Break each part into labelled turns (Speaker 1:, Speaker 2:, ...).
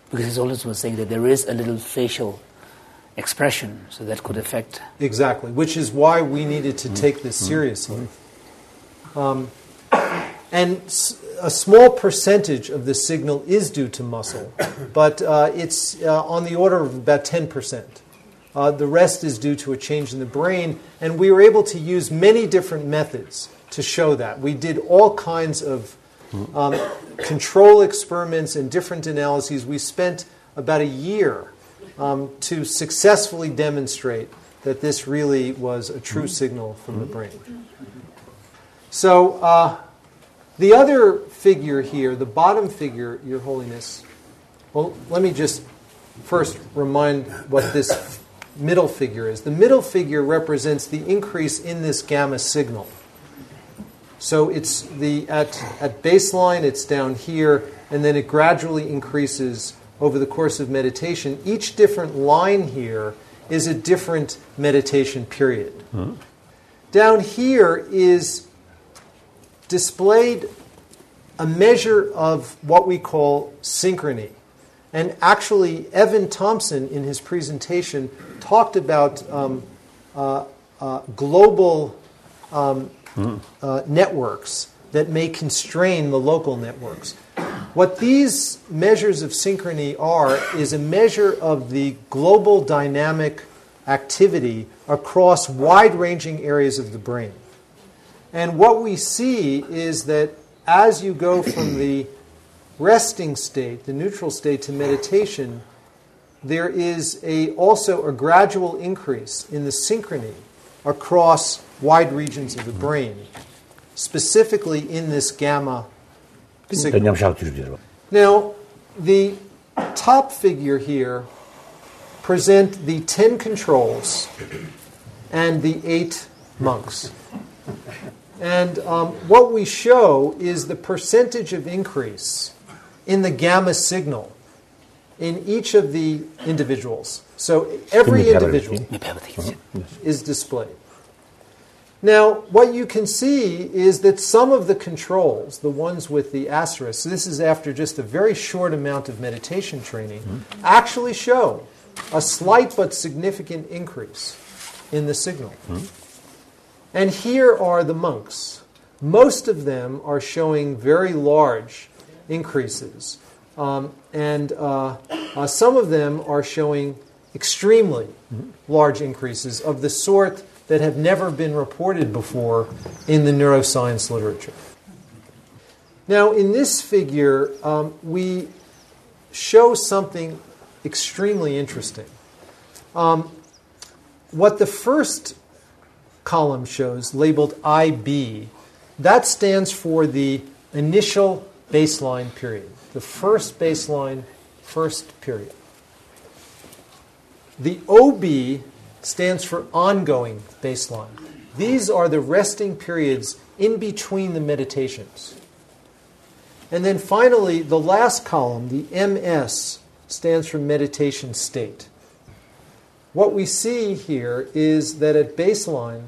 Speaker 1: Because he also was saying that there is a little facial expression, so that could affect...
Speaker 2: Exactly, which is why we needed to take this seriously. And a small percentage of the signal is due to muscle, but it's on the order of about 10%. The rest is due to a change in the brain, and we were able to use many different methods to show that. We did all kinds of control experiments and different analyses. We spent about a year to successfully demonstrate that this really was a true signal from the brain. So the other figure here, the bottom figure, Your Holiness, well, let me just first remind what this middle figure is. The middle figure represents the increase in this gamma signal. So it's at baseline, it's down here, and then it gradually increases over the course of meditation. Each different line here is a different meditation period. Mm-hmm. Down here is displayed a measure of what we call synchrony. And actually, Evan Thompson, in his presentation, talked about global networks that may constrain the local networks. What these measures of synchrony are is a measure of the global dynamic activity across wide-ranging areas of the brain. And what we see is that as you go from the resting state, the neutral state, to meditation, there is also a gradual increase in the synchrony across wide regions of the brain, specifically in this gamma signal. Now, the top figure here present the 10 controls and the 8 monks. And what we show is the percentage of increase in the gamma signal in each of the individuals. So every individual is displayed. Now, what you can see is that some of the controls, the ones with the asterisk, so this is after just a very short amount of meditation training, actually show a slight but significant increase in the signal. And here are the monks. Most of them are showing very large increases. And some of them are showing extremely large increases of the sort that have never been reported before in the neuroscience literature. Now, in this figure, we show something extremely interesting. What the first column shows, labeled IB, that stands for the initial baseline period, the first baseline, first period. The OB stands for ongoing baseline. These are the resting periods in between the meditations. And then finally, the last column, the MS, stands for meditation state. What we see here is that at baseline,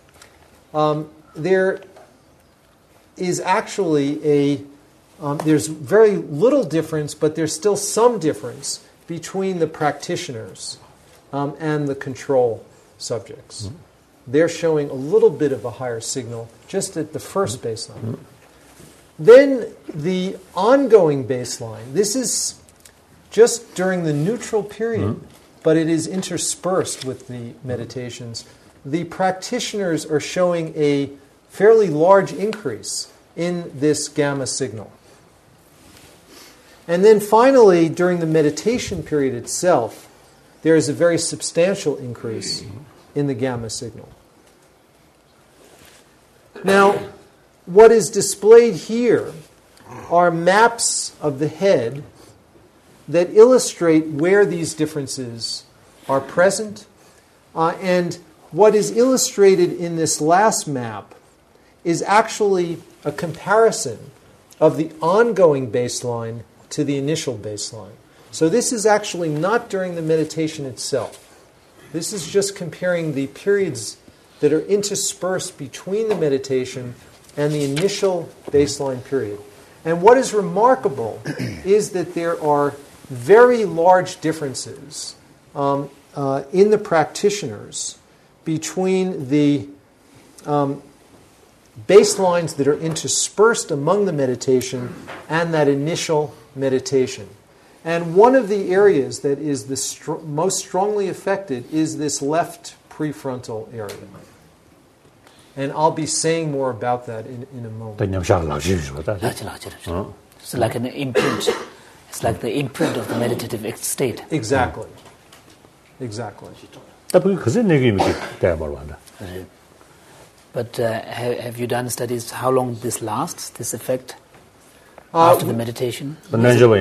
Speaker 2: there is actually there's very little difference, but there's still some difference between the practitioners and the control subjects. They're showing a little bit of a higher signal just at the first baseline. Then the ongoing baseline, this is just during the neutral period, but it is interspersed with the meditations. The practitioners are showing a fairly large increase in this gamma signal. And then finally, during the meditation period itself, there is a very substantial increase in the gamma signal. Now, what is displayed here are maps of the head that illustrate where these differences are present. And what is illustrated in this last map is actually a comparison of the ongoing baseline to the initial baseline. So this is actually not during the meditation itself. This is just comparing the periods that are interspersed between the meditation and the initial baseline period. And what is remarkable is that there are very large differences in the practitioners between the baselines that are interspersed among the meditation and that initial meditation. And one of the areas that is the most strongly affected is this left prefrontal area. And I'll be saying more about that in a moment.
Speaker 1: It's like an imprint. It's like the imprint of the meditative state.
Speaker 2: Exactly. Exactly.
Speaker 1: But have you done studies how long this lasts, this effect, after the meditation? For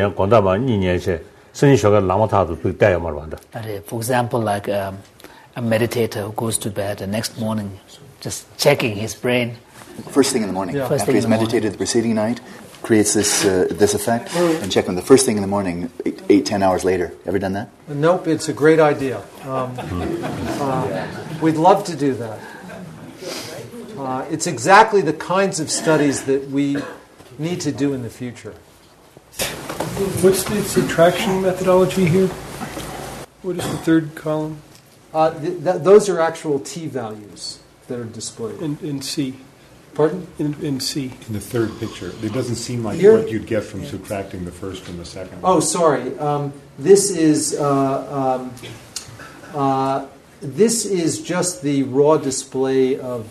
Speaker 1: example, like a meditator who goes to bed the next morning, just checking his brain.
Speaker 3: First thing in the morning.
Speaker 1: Yeah.
Speaker 3: After he's meditated the preceding night, creates this effect, and check him the first thing in the morning, 8-10 hours later. Ever done that?
Speaker 2: Nope, it's a great idea. We'd love to do that. It's exactly the kinds of studies that we need to do in the future.
Speaker 4: What's the subtraction methodology here? What is the third column?
Speaker 2: Those are actual T values that are displayed.
Speaker 4: In C.
Speaker 2: Pardon?
Speaker 4: In C.
Speaker 5: In the third picture, it doesn't seem like
Speaker 2: Here?
Speaker 5: what you'd get from subtracting the first from the second.
Speaker 2: Oh, sorry. This is just the raw display of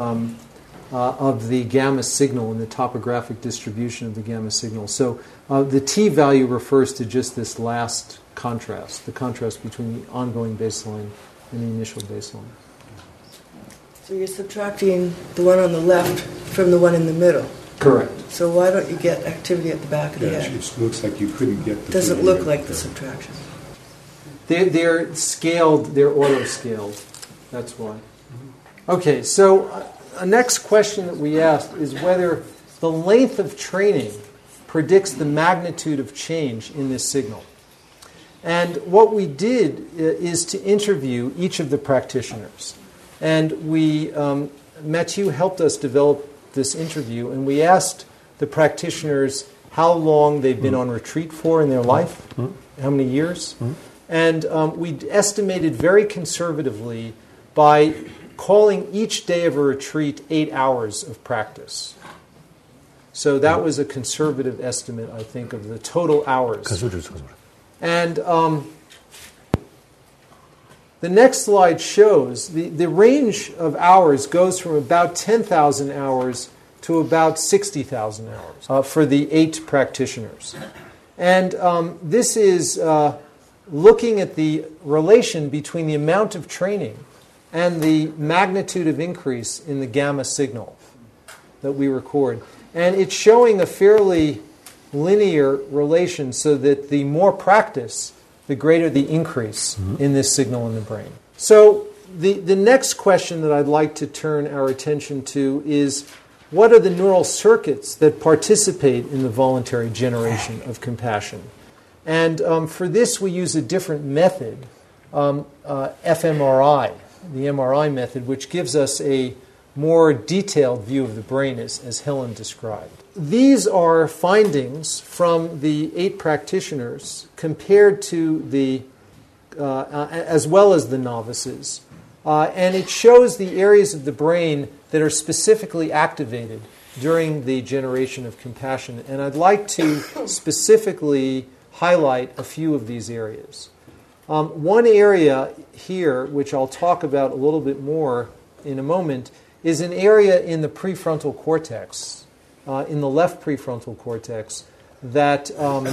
Speaker 2: the gamma signal and the topographic distribution of the gamma signal. So the T value refers to just this last contrast, the contrast between the ongoing baseline and the initial baseline.
Speaker 6: So you're subtracting the one on the left from the one in the middle.
Speaker 2: Correct.
Speaker 6: So why don't you get activity at the back of the
Speaker 5: Yeah,
Speaker 6: head?
Speaker 5: it looks like you couldn't get the...
Speaker 6: Doesn't look like the subtraction.
Speaker 2: They're scaled, they're auto-scaled. That's why. Okay, so a next question that we asked is whether the length of training predicts the magnitude of change in this signal. And what we did is to interview each of the practitioners. And Mathieu helped us develop this interview, and we asked the practitioners how long they've been on retreat for in their life, how many years. And we estimated very conservatively by calling each day of a retreat 8 hours of practice. So that was a conservative estimate, I think, of the total hours. And the next slide shows the range of hours goes from about 10,000 hours to about 60,000 hours for the 8 practitioners. And this is looking at the relation between the amount of training and the magnitude of increase in the gamma signal that we record. And it's showing a fairly linear relation so that the more practice, the greater the increase in this signal in the brain. So the next question that I'd like to turn our attention to is, what are the neural circuits that participate in the voluntary generation of compassion? And for this, we use a different method, fMRI, the MRI method, which gives us a more detailed view of the brain, as Helen described. These are findings from the 8 practitioners compared to the, as well as the novices. And it shows the areas of the brain that are specifically activated during the generation of compassion. And I'd like to specifically highlight a few of these areas. One area here, which I'll talk about a little bit more in a moment, is an area in the prefrontal cortex, in the left prefrontal cortex, that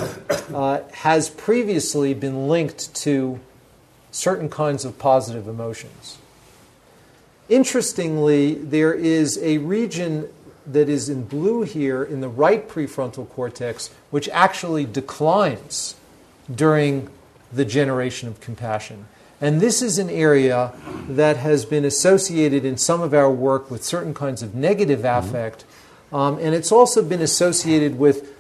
Speaker 2: has previously been linked to certain kinds of positive emotions. Interestingly, there is a region that is in blue here in the right prefrontal cortex, which actually declines during the generation of compassion. And this is an area that has been associated in some of our work with certain kinds of negative affect, and it's also been associated with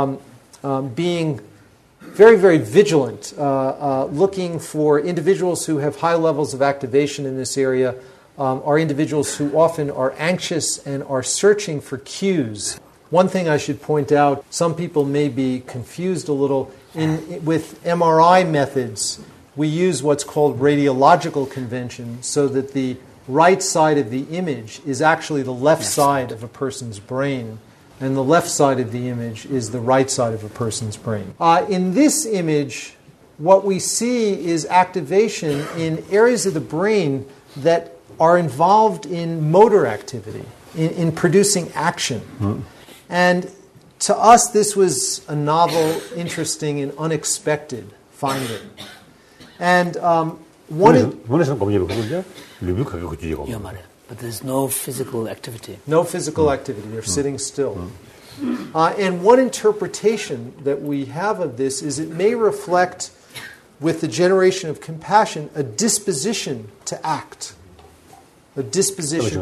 Speaker 2: being very, very vigilant, looking for individuals who have high levels of activation in this area, are individuals who often are anxious and are searching for cues. One thing I should point out, some people may be confused a little, with MRI methods, we use what's called radiological convention so that the right side of the image is actually the left side of a person's brain, and the left side of the image is the right side of a person's brain. In this image, what we see is activation in areas of the brain that are involved in motor activity, in producing action. And to us, this was a novel, interesting, and unexpected finding. And
Speaker 7: 원에서는 검열을 하는데 루비크가 그쪽에 검.
Speaker 1: But there's no physical activity.
Speaker 2: No physical activity. They're sitting still. And one interpretation that we have of this is it may reflect, with the generation of compassion, a disposition to act. A disposition.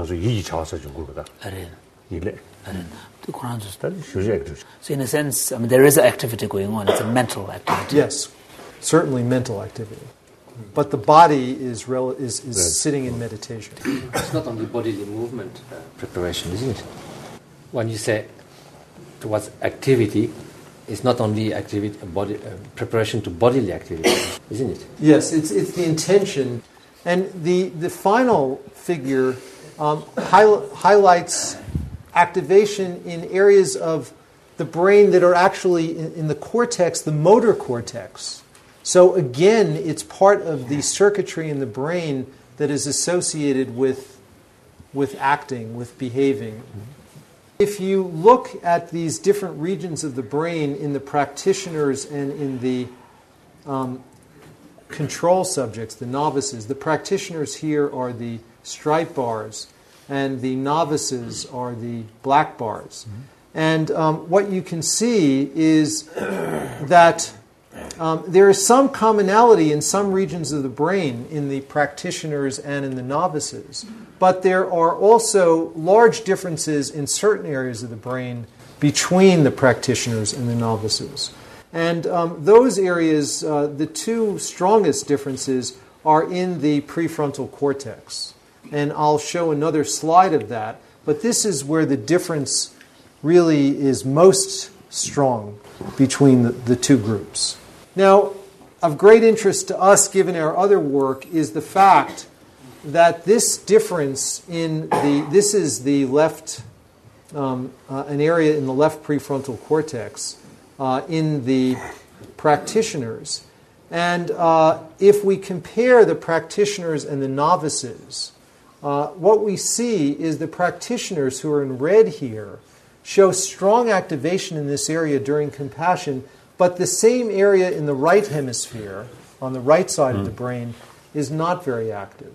Speaker 1: So in a sense, there is activity going on. It's a mental activity.
Speaker 2: Yes, certainly mental activity. But the body is sitting in meditation.
Speaker 8: It's not only bodily movement preparation, isn't it? When you say towards activity, it's not only activity, preparation to bodily activity, isn't it?
Speaker 2: Yes, it's the intention. And the final figure highlights activation in areas of the brain that are actually in the cortex, the motor cortex. So again, it's part of the circuitry in the brain that is associated with acting, with behaving. If you look at these different regions of the brain in the practitioners and in the control subjects, the novices, the practitioners here are the stripe bars, and the novices are the black bars. And what you can see is that there is some commonality in some regions of the brain in the practitioners and in the novices, but there are also large differences in certain areas of the brain between the practitioners and the novices. And those areas, the two strongest differences are in the prefrontal cortex. And I'll show another slide of that, but this is where the difference really is most strong between the two groups. Now, of great interest to us, given our other work, is the fact that this difference this is the left, an area in the left prefrontal cortex in the practitioners. And if we compare the practitioners and the novices, what we see is the practitioners who are in red here show strong activation in this area during compassion, but the same area in the right hemisphere, on the right side of the brain, is not very active.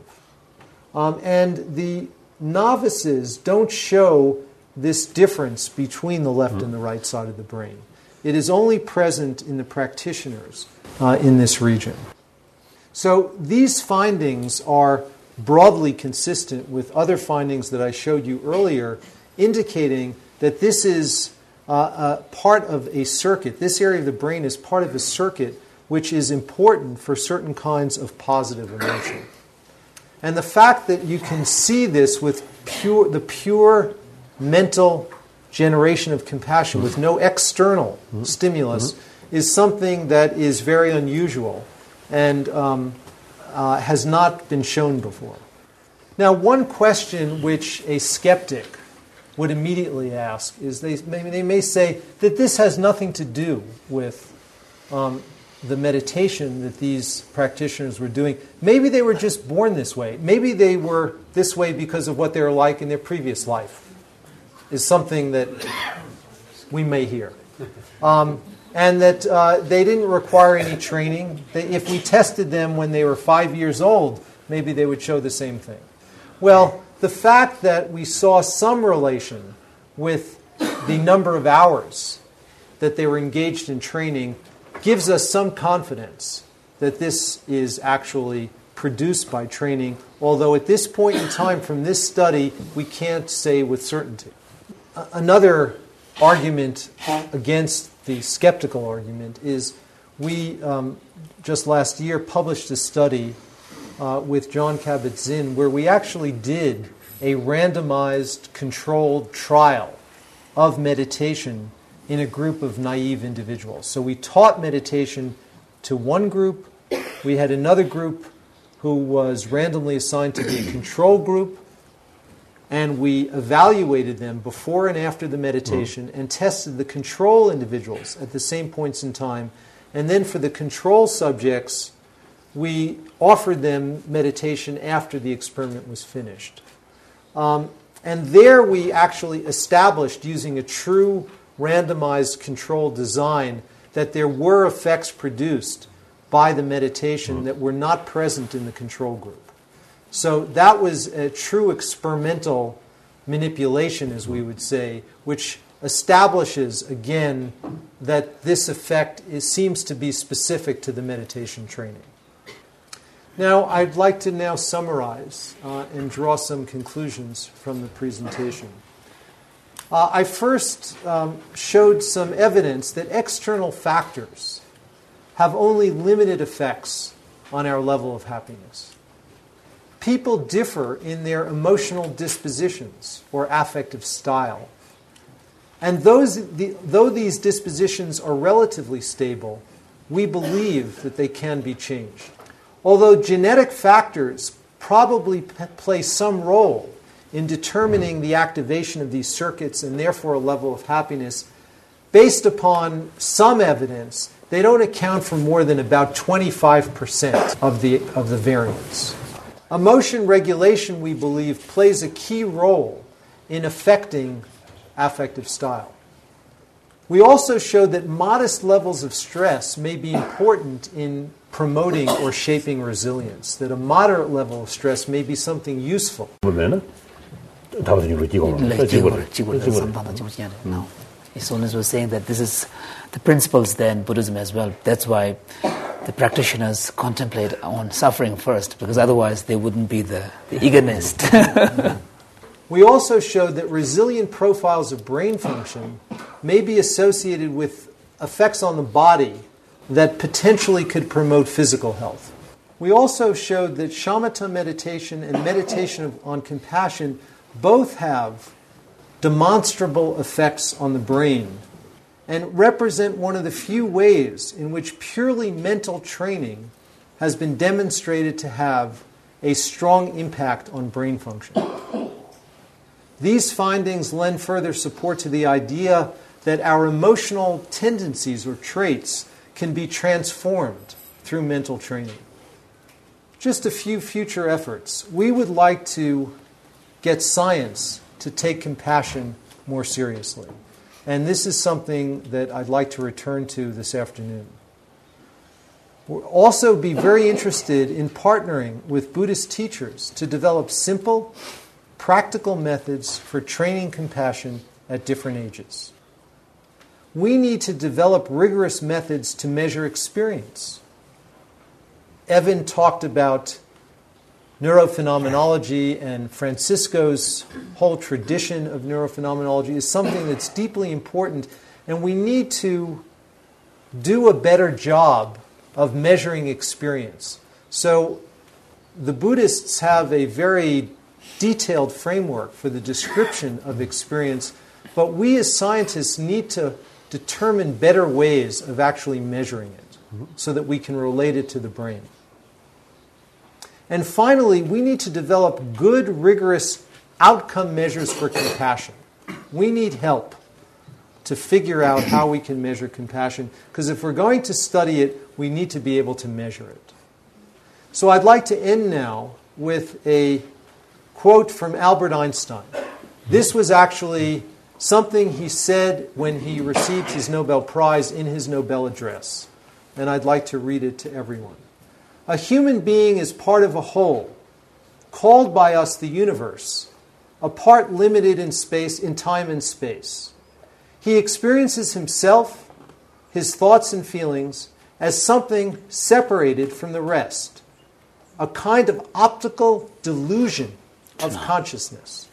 Speaker 2: And the novices don't show this difference between the left and the right side of the brain. It is only present in the practitioners in this region. So these findings are broadly consistent with other findings that I showed you earlier, indicating that this is part of a circuit. This area of the brain is part of a circuit which is important for certain kinds of positive emotion. And the fact that you can see this with the pure mental generation of compassion with no external stimulus is something that is very unusual and has not been shown before. Now, one question which a skeptic would immediately ask is they may say that this has nothing to do with the meditation that these practitioners were doing. Maybe they were just born this way. Maybe they were this way because of what they were like in their previous life, is something that we may hear. And that they didn't require any training. If we tested them when they were 5 years old, maybe they would show the same thing. Well, the fact that we saw some relation with the number of hours that they were engaged in training gives us some confidence that this is actually produced by training, although at this point in time from this study, we can't say with certainty. Another argument against the skeptical argument is we just last year published a study with Jon Kabat-Zinn where we actually did a randomized controlled trial of meditation in a group of naive individuals. So we taught meditation to one group. We had another group who was randomly assigned to be a control group, and we evaluated them before and after the meditation and tested the control individuals at the same points in time. And then for the control subjects, we offered them meditation after the experiment was finished. And there we actually established, using a true randomized control design, that there were effects produced by the meditation that were not present in the control group. So that was a true experimental manipulation, as we would say, which establishes, again, that this effect seems to be specific to the meditation training. Now, I'd like to now summarize and draw some conclusions from the presentation. I first showed some evidence that external factors have only limited effects on our level of happiness. People differ in their emotional dispositions or affective style. And though these dispositions are relatively stable, we believe that they can be changed. Although genetic factors probably play some role in determining the activation of these circuits and therefore a level of happiness, based upon some evidence, they don't account for more than about 25% of the variance. Emotion regulation, we believe, plays a key role in affecting affective style. We also showed that modest levels of stress may be important in promoting or shaping resilience, that a moderate level of stress may be something useful.
Speaker 7: 보면은 다분히로
Speaker 1: No. Isonis was saying that this is the principles there in Buddhism as well. That's why the practitioners contemplate on suffering first, because otherwise they wouldn't be the eagerness.
Speaker 2: We also showed that resilient profiles of brain function may be associated with effects on the body that potentially could promote physical health. We also showed that shamatha meditation and meditation on compassion both have demonstrable effects on the brain and represent one of the few ways in which purely mental training has been demonstrated to have a strong impact on brain function. These findings lend further support to the idea that our emotional tendencies or traits can be transformed through mental training. Just a few future efforts. We would like to get science to take compassion more seriously. And this is something that I'd like to return to this afternoon. We'll also be very interested in partnering with Buddhist teachers to develop simple, practical methods for training compassion at different ages. We need to develop rigorous methods to measure experience. Evan talked about neurophenomenology, and Francisco's whole tradition of neurophenomenology is something that's deeply important, and we need to do a better job of measuring experience. So the Buddhists have a very detailed framework for the description of experience, but we as scientists need to determine better ways of actually measuring it so that we can relate it to the brain. And finally, we need to develop good, rigorous outcome measures for compassion. We need help to figure out how we can measure compassion, because if we're going to study it, we need to be able to measure it. So I'd like to end now with a quote from Albert Einstein. This was actually something he said when he received his Nobel Prize in his Nobel address. And I'd like to read it to everyone. A human being is part of a whole, called by us the universe, a part limited in space, in time and space. He experiences himself, his thoughts and feelings, as something separated from the rest, a kind of optical delusion of consciousness.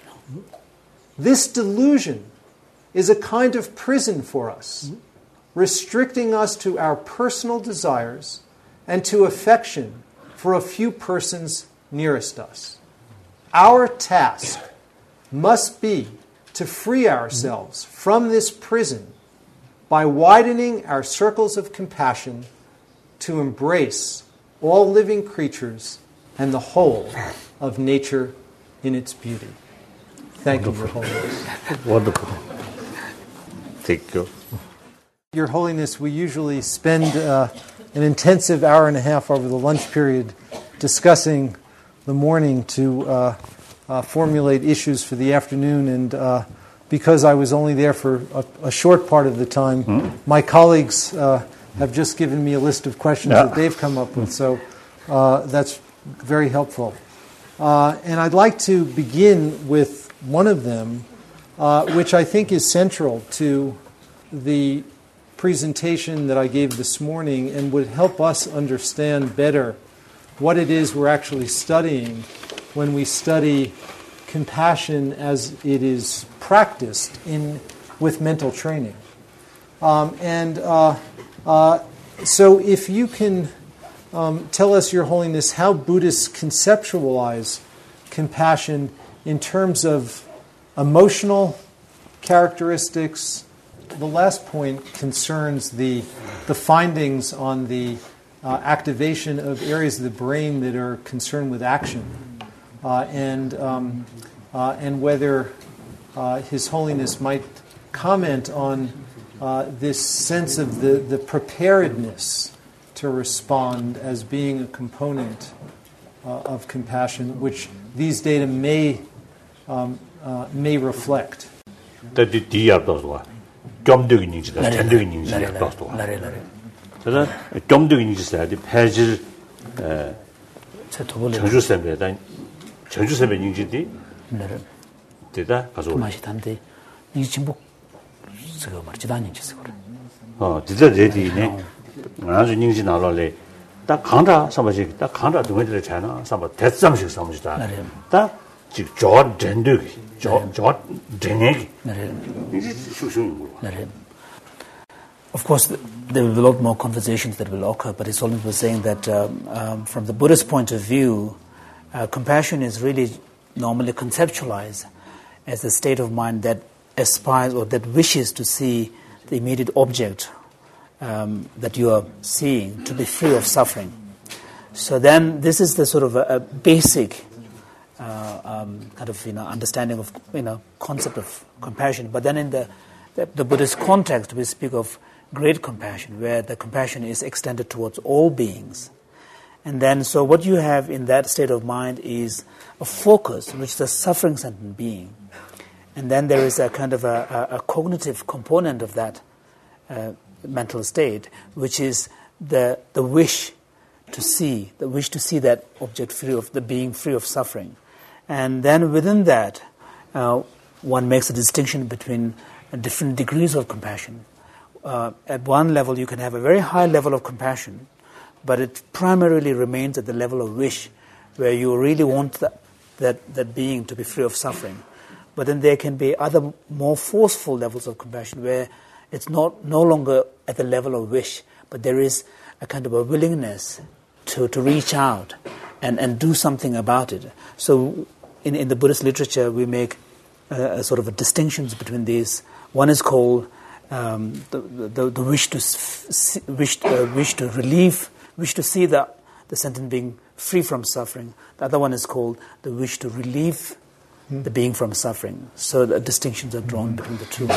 Speaker 2: This delusion is a kind of prison for us, restricting us to our personal desires and to affection for a few persons nearest us. Our task must be to free ourselves from this prison by widening our circles of compassion to embrace all living creatures and the whole of nature in its beauty. Thank you, Your Holiness.
Speaker 7: Wonderful. Thank you.
Speaker 2: Your Holiness, we usually spend an intensive hour and a half over the lunch period discussing the morning to formulate issues for the afternoon, and because I was only there for a short part of the time, my colleagues have just given me a list of questions that they've come up with, so that's very helpful. And I'd like to begin with one of them, which I think is central to the presentation that I gave this morning and would help us understand better what it is we're actually studying when we study compassion as it is practiced with mental training. So if you can tell us, Your Holiness, how Buddhists conceptualize compassion in terms of emotional characteristics. The last point concerns the findings on the activation of areas of the brain that are concerned with action, and whether His Holiness might comment on this sense of the preparedness to respond as being a component of compassion, which these data may reflect.
Speaker 7: 겸적인 인지다, 전적인 인지다, 그것도. 그래서 겸적인 인지다, 폐질 전주세배다, 전주세배 인지디. 되다 가서.
Speaker 1: 맛이 단데 이 진복 저거 말지도 않는 짓을 그래.
Speaker 7: 진짜 레디네. 아주 인지 나올래. 딱 강다 삼아지, 딱 강다 동네들 잘나 삼아 대sam식 삼으시다. 딱 지금 저 전득
Speaker 1: Of course, there will be a lot more conversations that will occur, but His Holiness was saying that from the Buddhist point of view, compassion is really normally conceptualized as a state of mind that aspires or that wishes to see the immediate object that you are seeing to be free of suffering. So then this is the sort of a basic kind of understanding of concept of compassion. But then in the Buddhist context, we speak of great compassion, where the compassion is extended towards all beings. And then, so what you have in that state of mind is a focus, which is a suffering sentient being. And then there is a kind of a cognitive component of that mental state, which is the wish to see that object free of the being free of suffering. And then within that, one makes a distinction between different degrees of compassion. At one level, you can have a very high level of compassion, but it primarily remains at the level of wish, where you really want that being to be free of suffering. But then there can be other more forceful levels of compassion, where it's no longer at the level of wish, but there is a kind of a willingness to reach out and do something about it. So in the Buddhist literature, we make a sort of a distinctions between these. One is called the wish to relieve, wish to see the sentient being free from suffering. The other one is called the wish to relieve the being from suffering. So the distinctions are drawn between the two.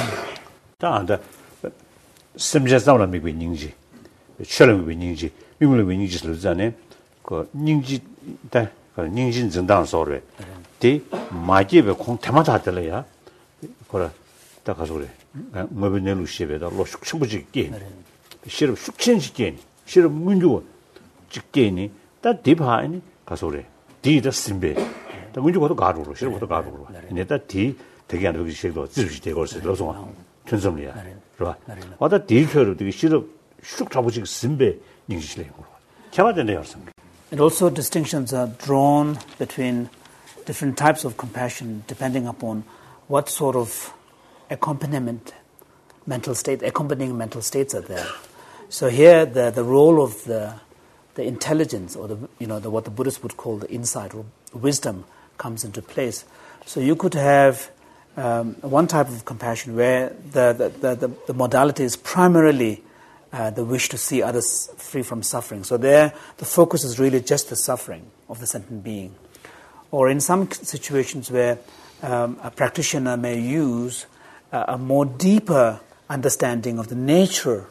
Speaker 7: 심지어는 미국의 닝지, 철학의 닝지, 미국의 닝지를 전에 그 닝지 다 닝진 정당 소리, 대 마지에 공 테마다 하더래야, 그래 딱 가서 그래. 뭐변에 루시베다 로숙 첨부지게, 싫어 숙친지게, 싫어 문주 직게니, 다 디바니 가서 그래. 디더 심베, 다 문주고도 가루로, 싫어고도 가루로. 근데 디 되게 안 되기 싫어, 지르지 되고 그래서 천섬이야. right? What detail 되게 싫어 쑥 잡으시고 심배 닝시래요. 개발되네요.
Speaker 1: And also distinctions are drawn between different types of compassion depending upon what sort of accompanying mental states are there. So here the role of the intelligence or what the Buddhists would call the insight or wisdom comes into place. So you could have one type of compassion where the modality is primarily the wish to see others free from suffering. So there, the focus is really just the suffering of the sentient being. Or in some situations where a practitioner may use a more deeper understanding of the nature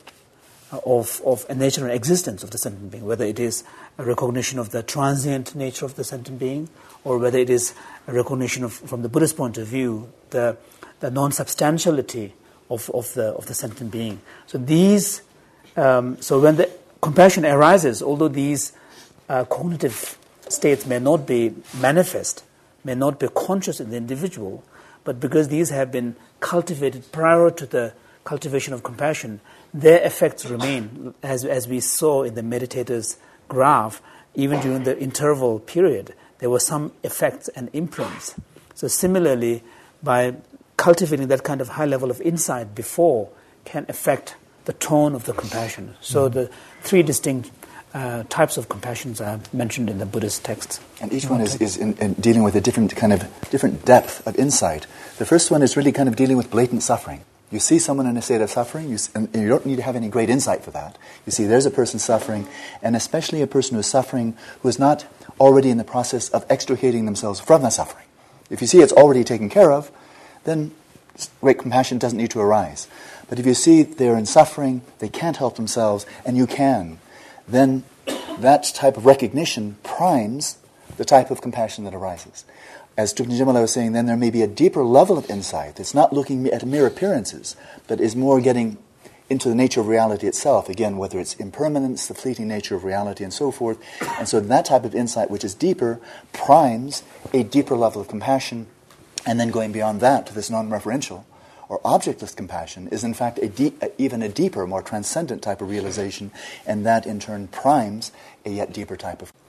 Speaker 1: of a nature and existence of the sentient being, whether it is a recognition of the transient nature of the sentient being, or whether it is a recognition of, from the Buddhist point of view, the non-substantiality of the sentient being. So these, so when the compassion arises, although these cognitive states may not be manifest, may not be conscious in the individual, but because these have been cultivated prior to the cultivation of compassion, their effects remain, as we saw in the meditator's graph. Even during the interval period, there were some effects and imprints. So similarly, by cultivating that kind of high level of insight before can affect the tone of the compassion. So the three distinct types of compassions are mentioned in the Buddhist texts.
Speaker 3: And each one is in dealing with a different depth of insight. The first one is really kind of dealing with blatant suffering. You see someone in a state of suffering, and you don't need to have any great insight for that. You see there's a person suffering, and especially a person who is suffering who is not already in the process of extricating themselves from that suffering. If you see it's already taken care of, then great compassion doesn't need to arise. But if you see they're in suffering, they can't help themselves, and you can, then that type of recognition primes the type of compassion that arises. As Thupten Jinpa was saying, then there may be a deeper level of insight. It's not looking at mere appearances, but is more getting into the nature of reality itself. Again, whether it's impermanence, the fleeting nature of reality, and so forth. And so that type of insight, which is deeper, primes a deeper level of compassion. And then going beyond that to this non-referential or objectless compassion is in fact even a deeper, more transcendent type of realization, and that in turn primes a yet deeper type of.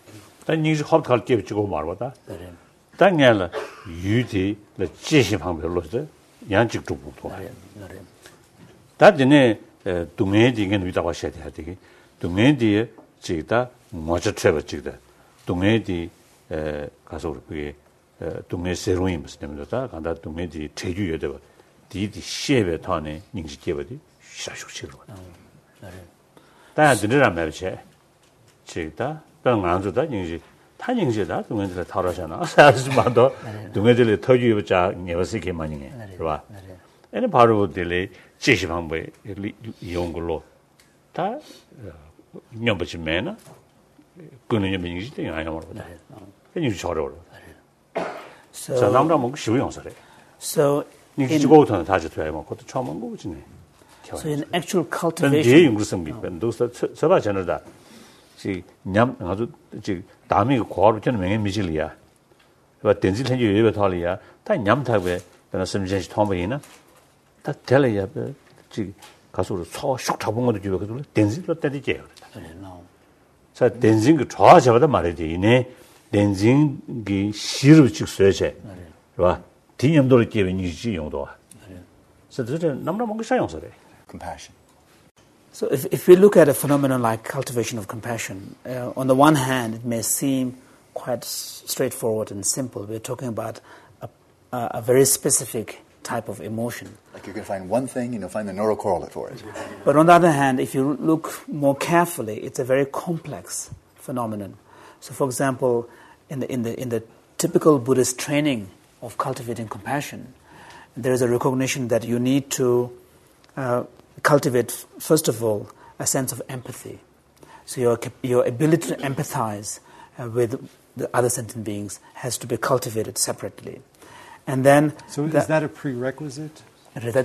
Speaker 7: 당연히 유디 지시 방법으로서 양직 쪽부터 다전에 동해디 이게 위다고 하셔야 되게 동해디에 지다 먼저 tre버지다 동해디 가서 그게 동해 세로이 무슨 때문에다 간다 동해디 제주에 되고 디디 시에베 타네 닝지게버디 샤슈치로 다들이란 말이지 지다 병안주다 닝지 타닝지다 동해들 타라잖아 사실만도 동해들이 터주여자 예버스게 많이네 그봐 얘는 바로 들이 지시 방법에 이용 걸로 다 녀버지면은 그는 녀민이지 되게 아니야 말보다 괜히 저러로 자 남자 먹고 쉬우용서래
Speaker 1: So
Speaker 7: 니지고부터는 다시 돼야 뭐 그것도 처음 한 거지네
Speaker 1: So in actual cultivation,
Speaker 7: 서바 전에다 냠 아주 다음에 과로 저는 명예 미질이야. 그 덴질 현지 예배 탈이야. 다 냠타고에 그런 심지시 통보이나. 다 텔이야. 지 가서로 쏙 잡은 것도 주고 그들 덴질로 때리게. 자 덴진 그 좋아져도 말이지. 이네 덴진기 시르 직수에제. 봐. 디념도를 깨는 이지 용도와. 그래서 저 남나 뭔가 사용서래.
Speaker 3: Compassion.
Speaker 1: So if we look at a phenomenon like cultivation of compassion, on the one hand, it may seem quite straightforward and simple. We're talking about a very specific type of emotion.
Speaker 3: Like you can find one thing and you'll find the neural correlate for it.
Speaker 1: But on the other hand, if you look more carefully, it's a very complex phenomenon. So for example, in the typical Buddhist training of cultivating compassion, there is a recognition that you need to cultivate, first of all, a sense of empathy. So your ability to empathize with the other sentient beings has to be cultivated separately. And then...
Speaker 2: So is that a prerequisite?
Speaker 1: Yeah.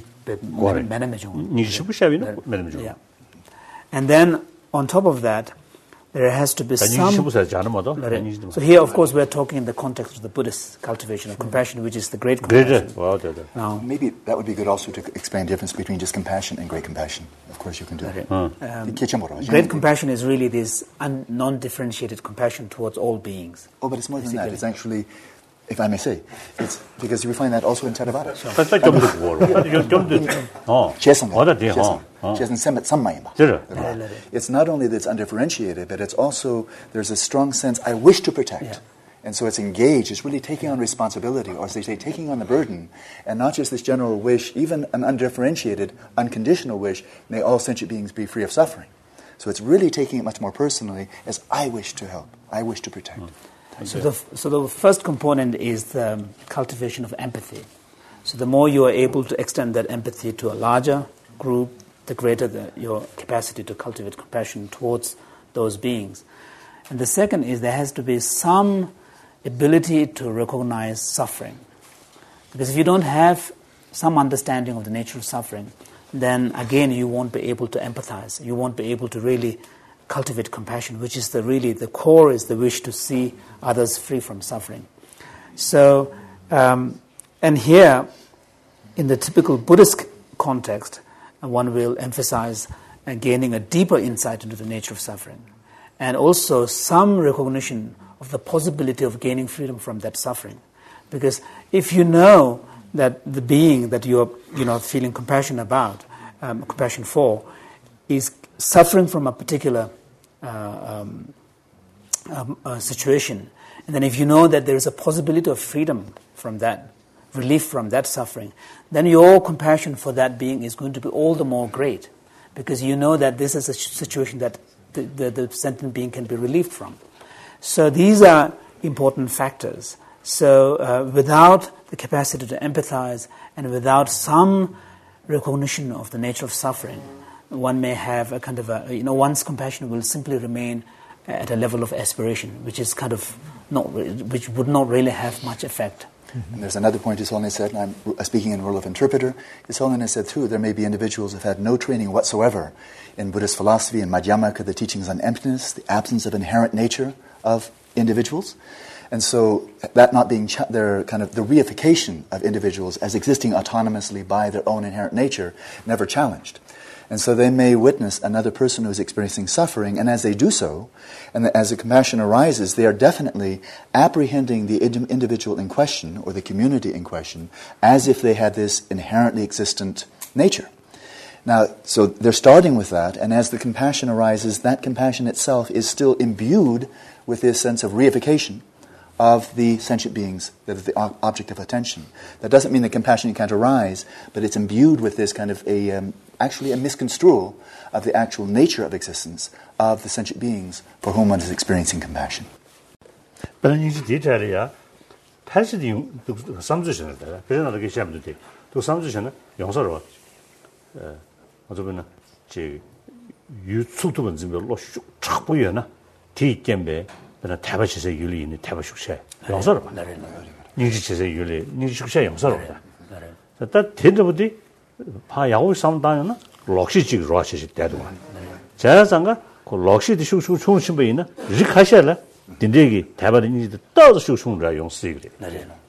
Speaker 1: And then, on top of that, there has to be some... So here, of course, we're talking in the context of the Buddhist cultivation of compassion, which is the great compassion.
Speaker 3: Now, maybe that would be good also to explain the difference between just compassion and great compassion. Of course, you can do it.
Speaker 1: Great compassion is really this non-differentiated compassion towards all beings.
Speaker 3: Oh, but it's more than that. It's actually, if I may say, it's because we find that also in Theravada. It's not only that it's undifferentiated, but it's also, there's a strong sense, I wish to protect. And so it's engaged, it's really taking on responsibility, or as they say, taking on the burden, and not just this general wish, even an undifferentiated, unconditional wish, may all sentient beings be free of suffering. So it's really taking it much more personally as I wish to help, I wish to protect.
Speaker 1: So the first component is the cultivation of empathy. So the more you are able to extend that empathy to a larger group, the greater your capacity to cultivate compassion towards those beings. And the second is there has to be some ability to recognize suffering. Because if you don't have some understanding of the nature of suffering, then again you won't be able to empathize. You won't be able to really cultivate compassion, which is the core is the wish to see others free from suffering. So, and here, in the typical Buddhist context, one will emphasize gaining a deeper insight into the nature of suffering, and also some recognition of the possibility of gaining freedom from that suffering. Because if you know that the being that you're feeling compassion about, compassion for, is suffering from a particular situation, and then if you know that there is a possibility of freedom from that, relief from that suffering, then your compassion for that being is going to be all the more great, because you know that this is a situation that the sentient being can be relieved from. So these are important factors. So without the capacity to empathize and without some recognition of the nature of suffering, one may have a kind of one's compassion will simply remain at a level of aspiration, which is which would not really have much effect.
Speaker 3: And there's another point His Holiness said, and I'm speaking in the role of interpreter. His Holiness said too, there may be individuals who have had no training whatsoever in Buddhist philosophy and Madhyamaka, the teachings on emptiness, the absence of inherent nature of individuals. And so that not being their kind of the reification of individuals as existing autonomously by their own inherent nature, never challenged. And so they may witness another person who is experiencing suffering, and as they do so, and as the compassion arises, they are definitely apprehending the individual in question, or the community in question, as if they had this inherently existent nature. Now, so they're starting with that, and as the compassion arises, that compassion itself is still imbued with this sense of reification of the sentient beings that are the object of attention. That doesn't mean that compassion can't arise, but it's imbued with this kind of actually a misconstrual of the actual nature of existence of the sentient beings for whom one is experiencing compassion.
Speaker 7: 대바시세 윤리는 대바숙세 영서로 봐. 닝지체세 윤리 닝지숙세 영서로 봐. 다 대더부디 파 야고 상담하나 럭시직 로아시직 대도. 자상가 그 럭시디 슈슈 총신베이나 리카샤라 딘데기 대바르니도 떠서 슈슈라 용쓰이그래.